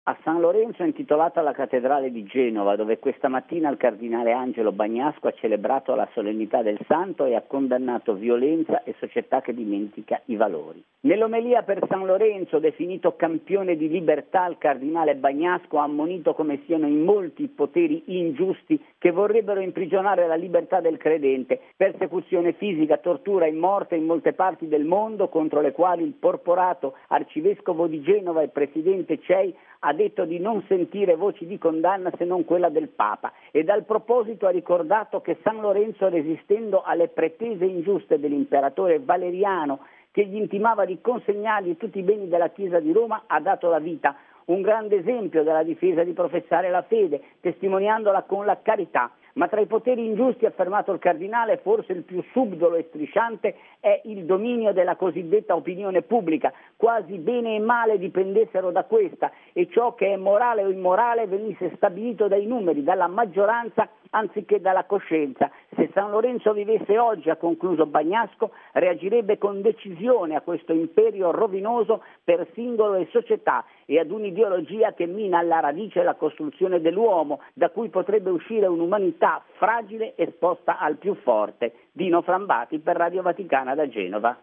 A San Lorenzo è intitolata la cattedrale di Genova, dove questa mattina il cardinale Angelo Bagnasco ha celebrato la solennità del santo e ha condannato violenza e società che dimentica i valori. Nell'omelia per San Lorenzo, definito campione di libertà, il cardinale Bagnasco ha ammonito come siano in molti i poteri ingiusti che vorrebbero imprigionare la libertà del credente, persecuzione fisica, tortura e morte in molte parti del mondo, contro le quali il porporato arcivescovo di Genova e presidente CEI ha detto di non sentire voci di condanna se non quella del Papa, e dal proposito ha ricordato che San Lorenzo, resistendo alle pretese ingiuste dell'imperatore Valeriano che gli intimava di consegnargli tutti i beni della Chiesa di Roma, ha dato la vita, un grande esempio della difesa di professare la fede, testimoniandola con la carità. Ma tra i poteri ingiusti, ha affermato il cardinale, forse il più subdolo e strisciante è il dominio della cosiddetta opinione pubblica, quasi bene e male dipendessero da questa e ciò che è morale o immorale venisse stabilito dai numeri, dalla maggioranza anziché dalla coscienza. Se San Lorenzo vivesse oggi, ha concluso Bagnasco, reagirebbe con decisione a questo imperio rovinoso per singolo e società e ad un'ideologia che mina alla radice la costruzione dell'uomo, da cui potrebbe uscire un'umanità fragile esposta al più forte. Dino Flambati per Radio Vaticana da Genova.